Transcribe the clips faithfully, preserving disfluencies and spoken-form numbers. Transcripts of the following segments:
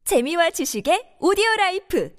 재미와 지식의 오디오라이프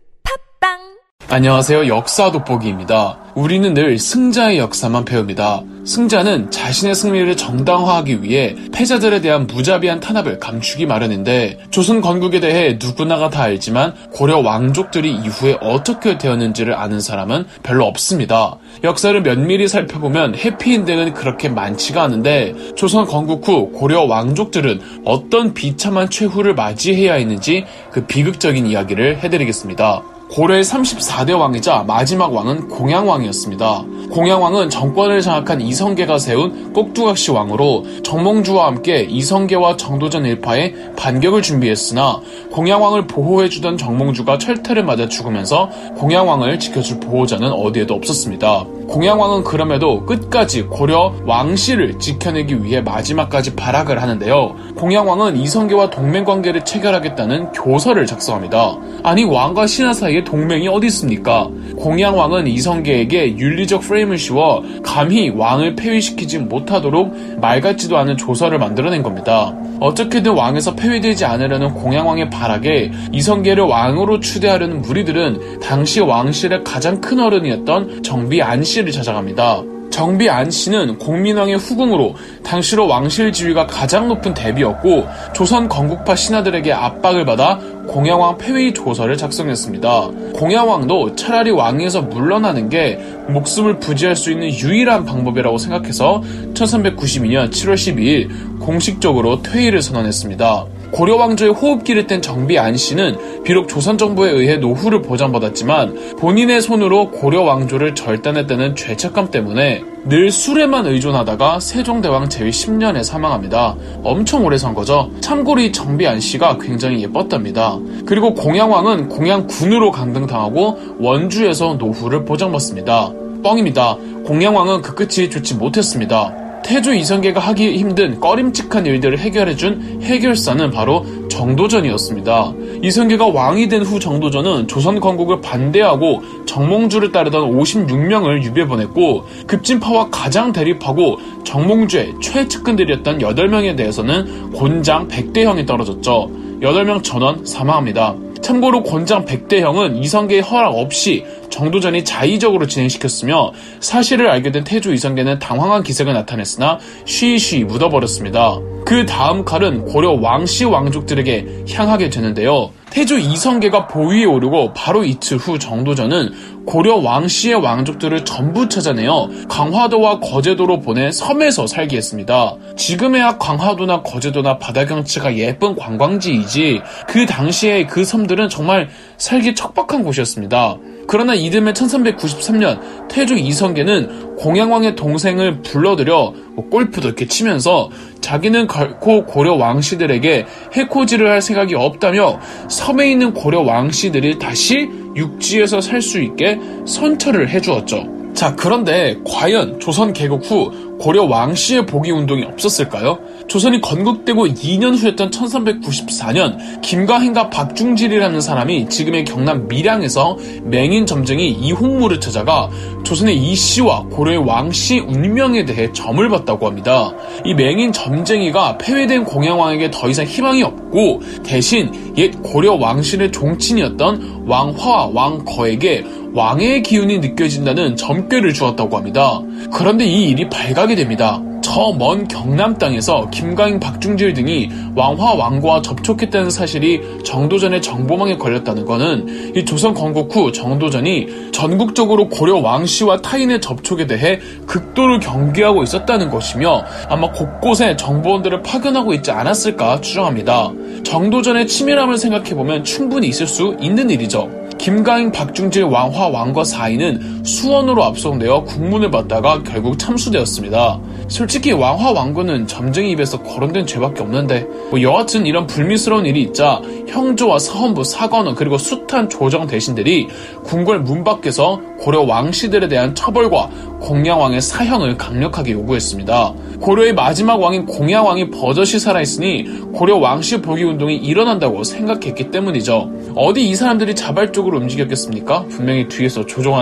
팝빵. 안녕하세요. 역사 돋보기입니다. 우리는 늘 승자의 역사만 배웁니다. 승자는 자신의 승리를 정당화하기 위해 패자들에 대한 무자비한 탄압을 감추기 마련인데, 조선 건국에 대해 누구나가 다 알지만 고려 왕족들이 이후에 어떻게 되었는지를 아는 사람은 별로 없습니다. 역사를 면밀히 살펴보면 해피엔딩은 그렇게 많지가 않은데, 조선 건국 후 고려 왕족들은 어떤 비참한 최후를 맞이해야 했는지 그 비극적인 이야기를 해드리겠습니다. 고려의 삼십사 대 왕이자 마지막 왕은 공양왕이었습니다. 공양왕은 정권을 장악한 이성계가 세운 꼭두각시 왕으로 정몽주와 함께 이성계와 정도전 일파에 반격을 준비했으나, 공양왕을 보호해주던 정몽주가 철퇴를 맞아 죽으면서 공양왕을 지켜줄 보호자는 어디에도 없었습니다. 공양왕은 그럼에도 끝까지 고려 왕실을 지켜내기 위해 마지막까지 발악을 하는데요. 공양왕은 이성계와 동맹관계를 체결하겠다는 교서를 작성합니다. 아니, 왕과 신하 사이에 동맹이 어디 있습니까? 공양왕은 이성계에게 윤리적 프레임을 씌워 감히 왕을 폐위시키지 못하도록 말 같지도 않은 조서를 만들어낸 겁니다. 어떻게든 왕에서 폐위되지 않으려는 공양왕의 발악에 이성계를 왕으로 추대하려는 무리들은 당시 왕실의 가장 큰 어른이었던 정비 안씨를 찾아갑니다. 정비 안씨는 공민왕의 후궁으로 당시로 왕실 지위가 가장 높은 대비였고, 조선 건국파 신하들에게 압박을 받아 공양왕 폐위 조서를 작성했습니다. 공양왕도 차라리 왕위에서 물러나는 게 목숨을 부지할 수 있는 유일한 방법이라고 생각해서 천삼백구십이 년 칠월 십이일 공식적으로 퇴위를 선언했습니다. 고려 왕조의 호흡기를 뗀 정비 안씨는 비록 조선 정부에 의해 노후를 보장받았지만, 본인의 손으로 고려 왕조를 절단했다는 죄책감 때문에 늘 술에만 의존하다가 세종대왕 제위 십 년에 사망합니다. 엄청 오래 산 거죠. 참고로 이 정비 안씨가 굉장히 예뻤답니다. 그리고 공양왕은 공양군으로 강등당하고 원주에서 노후를 보장받습니다. 뻥입니다. 공양왕은 그 끝이 좋지 못했습니다. 태조 이성계가 하기 힘든 꺼림칙한 일들을 해결해준 해결사는 바로 정도전이었습니다. 이성계가 왕이 된 후 정도전은 조선 건국을 반대하고 정몽주를 따르던 오십육 명을 유배 보냈고, 급진파와 가장 대립하고 정몽주의 최측근들이었던 여덟 명에 대해서는 곤장 백대형이 떨어졌죠. 여덟 명 전원 사망합니다. 참고로 곤장 백대형은 이성계의 허락 없이 정도전이 자의적으로 진행시켰으며, 사실을 알게 된 태조 이성계는 당황한 기색을 나타냈으나 쉬쉬 묻어버렸습니다. 그 다음 칼은 고려 왕씨 왕족들에게 향하게 되는데요. 태조 이성계가 보위에 오르고 바로 이틀 후 정도전은 고려 왕씨의 왕족들을 전부 찾아내어 강화도와 거제도로 보내 섬에서 살게 했습니다. 지금에야 강화도나 거제도나 바다 경치가 예쁜 관광지이지, 그 당시에 그 섬들은 정말 살기 척박한 곳이었습니다. 그러나 이듬해 천삼백구십삼 년 태조 이성계는 공양왕의 동생을 불러들여 뭐 골프도 이렇게 치면서 자기는 결코 고려 왕씨들에게 해코지를 할 생각이 없다며 섬에 있는 고려 왕씨들이 다시 육지에서 살 수 있게 선처를 해주었죠. 자, 그런데 과연 조선 개국 후 고려 왕씨의 복위 운동이 없었을까요? 조선이 건국되고 이 년 후였던 천삼백구십사 년, 김가행과 박중질이라는 사람이 지금의 경남 밀양에서 맹인 점쟁이 이홍무를 찾아가 조선의 이씨와 고려의 왕씨 운명에 대해 점을 봤다고 합니다. 이 맹인 점쟁이가 폐위된 공양왕에게 더 이상 희망이 없고, 대신 옛 고려 왕실의 종친이었던 왕화와 왕거에게 왕의 기운이 느껴진다는 점괘를 주었다고 합니다. 그런데 이 일이 발각이 됩니다. 저 먼 경남 땅에서 김가행, 박중질 등이 왕화 왕과와 접촉했다는 사실이 정도전의 정보망에 걸렸다는 것은 이 조선 건국 후 정도전이 전국적으로 고려 왕씨와 타인의 접촉에 대해 극도로 경계하고 있었다는 것이며, 아마 곳곳에 정보원들을 파견하고 있지 않았을까 추정합니다. 정도전의 치밀함을 생각해보면 충분히 있을 수 있는 일이죠. 김가행, 박중질, 왕화, 왕과 사인은 수원으로 압송되어 국문을 받다가 결국 참수되었습니다. 솔직히 왕화, 왕군은 점쟁이 입에서 거론된 죄밖에 없는데, 뭐 여하튼 이런 불미스러운 일이 있자 형조와 사헌부, 사관원, 그리고 숱한 조정 대신들이 궁궐 문 밖에서 고려 왕씨들에 대한 처벌과 공양왕의 사형을 강력하게 요구했습니다. 고려의 마지막 왕인 공양왕이 버젓이 살아있으니 고려 왕씨 복위 운동이 일어난다고 생각했기 때문이죠. 어디 이 사람들이 자발적으로 움직였겠습니까? 분명히 뒤에서 조종하는 사람이 있었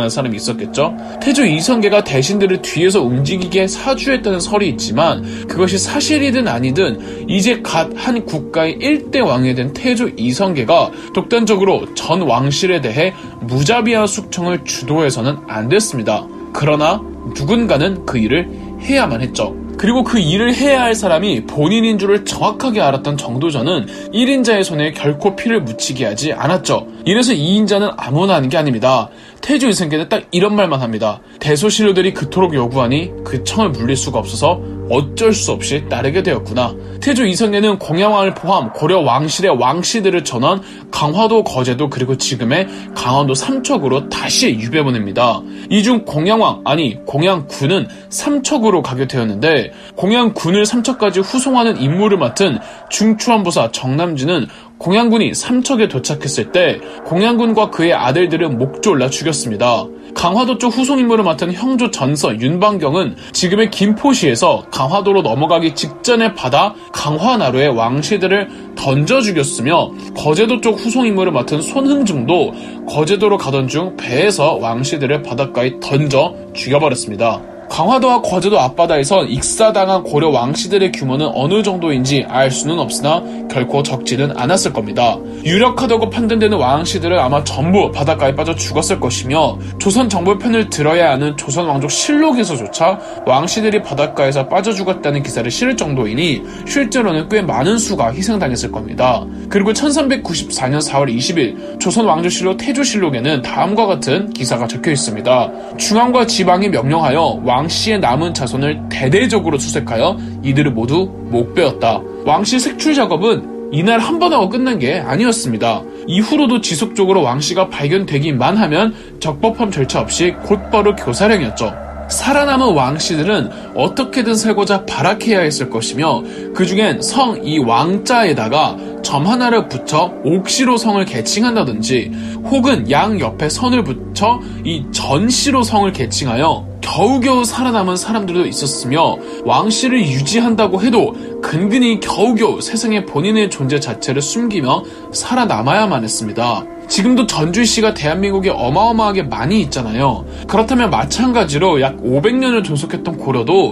없었겠죠. 태조 이성계가 대신들을 뒤에서 움직이게 사주했다는 설이 있지만 그것이 사실이든 아니든 이제 갓 한 국가의 일대 왕이 된 태조 이성계가 독단적으로 전 왕실에 대해 무자비한 숙청을 주도해서는 안 됐습니다. 그러나 누군가는 그 일을 해야만 했죠. 그리고 그 일을 해야 할 사람이 본인인 줄을 정확하게 알았던 정도전은 일 인자의 손에 결코 피를 묻히게 하지 않았죠. 이래서 이 인자는 아무나 하는 게 아닙니다. 태조 이성계는 딱 이런 말만 합니다. 대소신료들이 그토록 요구하니 그 청을 물릴 수가 없어서 어쩔 수 없이 따르게 되었구나. 태조 이성계는 공양왕을 포함 고려 왕실의 왕씨들을 전원 강화도, 거제도 그리고 지금의 강원도 삼척으로 다시 유배보냅니다. 이 중 공양왕, 아니 공양군은 삼척으로 가게 되었는데 공양군을 삼척까지 후송하는 임무를 맡은 중추원보사 정남진은 공양군이 삼척에 도착했을 때 공양군과 그의 아들들은 목졸라 죽였습니다. 강화도 쪽 후송 임무를 맡은 형조 전서 윤방경은 지금의 김포시에서 강화도로 넘어가기 직전에 받아 강화나루의 왕씨들을 던져 죽였으며 거제도 쪽 후송 임무를 맡은 손흥중도 거제도로 가던 중 배에서 왕씨들을 바닷가에 던져 죽여버렸습니다. 강화도와 거제도 앞바다에선 익사당한 고려 왕씨들의 규모는 어느 정도인지 알 수는 없으나 결코 적지는 않았을 겁니다. 유력하다고 판단되는 왕씨들은 아마 전부 바닷가에 빠져 죽었을 것이며 조선 정부의 편을 들어야 하는 조선 왕족 실록에서조차 왕씨들이 바닷가에서 빠져 죽었다는 기사를 실을 정도이니 실제로는 꽤 많은 수가 희생당했을 겁니다. 그리고 천삼백구십사 년 사월 이십일 조선 왕조실록 태조실록에는 다음과 같은 기사가 적혀 있습니다. 중앙과 지방이 명령하여 왕씨의 남은 자손을 대대적으로 수색하여 이들을 모두 목베었다. 왕씨 색출 작업은 이날 한 번 하고 끝난 게 아니었습니다. 이후로도 지속적으로 왕씨가 발견되기만 하면 적법함 절차 없이 곧바로 교사령이었죠. 살아남은 왕씨들은 어떻게든 살고자 발악해야 했을 것이며 그 중엔 성 이 왕자에다가 점 하나를 붙여 옥시로 성을 개칭한다든지 혹은 양 옆에 선을 붙여 이 전시로 성을 개칭하여 겨우겨우 살아남은 사람들도 있었으며 왕씨를 유지한다고 해도 근근히 겨우겨우 세상에 본인의 존재 자체를 숨기며 살아남아야만 했습니다. 지금도 전주시가 대한민국에 어마어마하게 많이 있잖아요. 그렇다면 마찬가지로 약 오백 년을 존속했던 고려도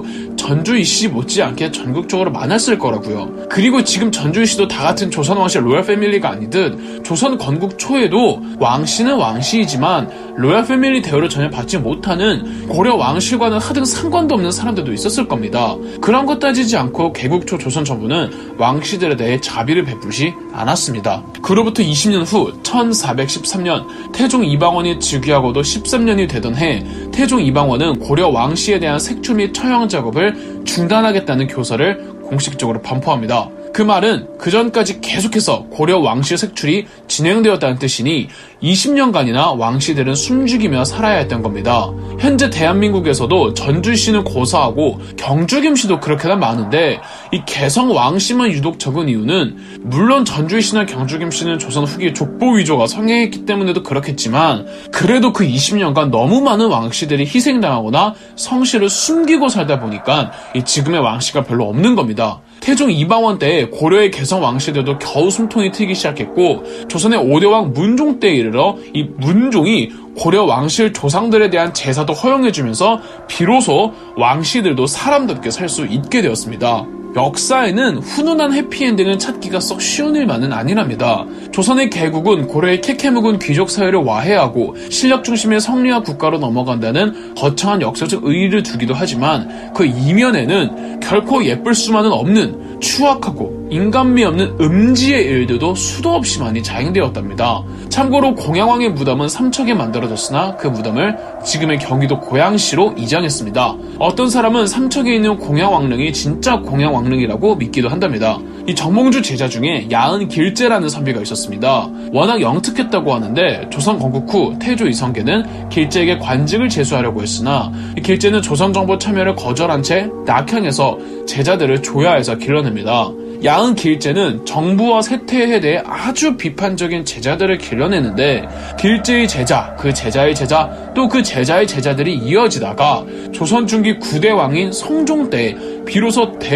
전주시 못지않게 전국적으로 많았을 거라고요. 그리고 지금 전주시도 다 같은 조선 왕실 로얄 패밀리가 아니듯 조선 건국 초에도 왕씨는 왕씨이지만 로얄 패밀리 대우를 전혀 받지 못하는 고려 왕실과는 하등 상관도 없는 사람들도 있었을 겁니다. 그런 것 따지지 않고 개국 초 조선 정부는 왕씨들에 대해 자비를 베풀지 않았습니다. 그로부터 이십 년 후 천사백십삼 년 태종 이방원이 즉위하고도 십삼 년이 되던 해 태종 이방원은 고려 왕씨에 대한 색출 및 처형 작업을 중단하겠다는 교서를 공식적으로 반포합니다. 그 말은 그전까지 계속해서 고려 왕씨 색출이 진행되었다는 뜻이니 이십 년간이나 왕씨들은 숨죽이며 살아야 했던 겁니다. 현재 대한민국에서도 전주시는 고사하고 경주김씨도 그렇게나 많은데 이 개성 왕씨만 유독 적은 이유는 물론 전주시나 경주김씨는 조선 후기 족보 위조가 성행했기 때문에도 그렇겠지만 그래도 그 이십 년간 너무 많은 왕씨들이 희생당하거나 성씨를 숨기고 살다 보니까 이 지금의 왕씨가 별로 없는 겁니다. 태종 이방원 때 고려의 개성 왕씨들도 겨우 숨통이 트이기 시작했고 조선의 오대왕 문종 때에 이르러 이 문종이 고려 왕실 조상들에 대한 제사도 허용해주면서 비로소 왕씨들도 사람답게 살 수 있게 되었습니다. 역사에는 훈훈한 해피엔딩을 찾기가 썩 쉬운 일만은 아니랍니다. 조선의 개국은 고려의 캐캐묵은 귀족 사회를 와해하고 실력 중심의 성리화 국가로 넘어간다는 거창한 역사적 의의를 두기도 하지만 그 이면에는 결코 예쁠 수만은 없는 추악하고 인간미 없는 음지의 일들도 수도 없이 많이 자행되었답니다. 참고로 공양왕의 무덤은 삼척에 만들어졌으나 그 무덤을 지금의 경기도 고양시로 이장했습니다. 어떤 사람은 삼척에 있는 공양왕릉이 진짜 공양왕릉이라고 믿기도 한답니다. 이 정몽주 제자 중에 야은 길제라는 선비가 있었습니다. 워낙 영특했다고 하는데 조선 건국 후 태조 이성계는 길제에게 관직을 제수하려고 했으나 길제는 조선 정부 참여를 거절한 채 낙향해서 제자들을 조야해서 길러냅니다. 야은 길제는 정부와 세태에 대해 아주 비판적인 제자들을 길러내는데 길제의 제자, 그 제자의 제자, 또 그 제자의 제자들이 이어지다가 조선 중기 구 대 왕인 성종 때 비로소 대거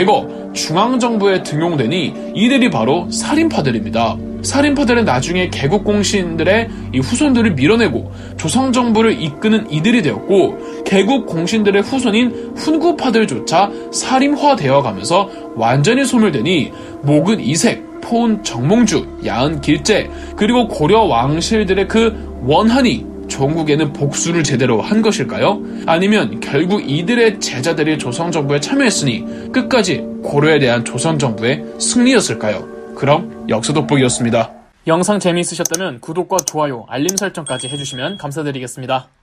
중앙정부에 등용되니 이들이 바로 살인파들입니다. 살인파들은 나중에 개국공신들의 이 후손들을 밀어내고 조선정부를 이끄는 이들이 되었고, 개국공신들의 후손인 훈구파들조차 살인화되어 가면서 완전히 소멸되니 목은 이색, 포은 정몽주, 야은 길재, 그리고 고려 왕실들의 그 원한이 종국에는 복수를 제대로 한 것일까요? 아니면 결국 이들의 제자들이 조선정부에 참여했으니 끝까지 고려에 대한 조선정부의 승리였을까요? 그럼 역사 돋보기였습니다. 영상 재미있으셨다면 구독과 좋아요, 알림 설정까지 해주시면 감사드리겠습니다.